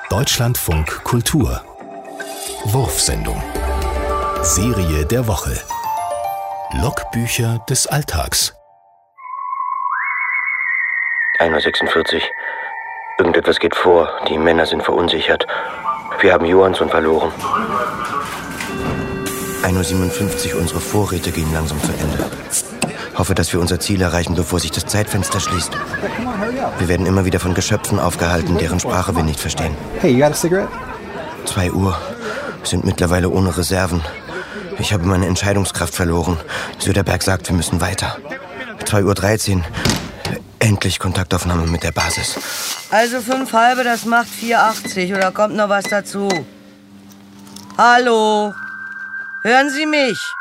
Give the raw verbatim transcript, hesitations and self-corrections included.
Deutschlandfunk Kultur. Wurfsendung. Serie der Woche. Logbücher des Alltags. ein Uhr sechsundvierzig. Irgendetwas geht vor. Die Männer sind verunsichert. Wir haben Johansson verloren. ein Uhr siebenundfünfzig. Unsere Vorräte gehen langsam zu Ende. Hoffe, dass wir unser Ziel erreichen, bevor sich das Zeitfenster schließt. Wir werden immer wieder von Geschöpfen aufgehalten, deren Sprache wir nicht verstehen. Hey, you got a cigarette? Zwei Uhr. Wir sind mittlerweile ohne Reserven. Ich habe meine Entscheidungskraft verloren. Söderberg sagt, wir müssen weiter. zwei Uhr dreizehn. Endlich Kontaktaufnahme mit der Basis. Also fünf halbe, das macht vier achtzig. Oder kommt noch was dazu? Hallo? Hören Sie mich?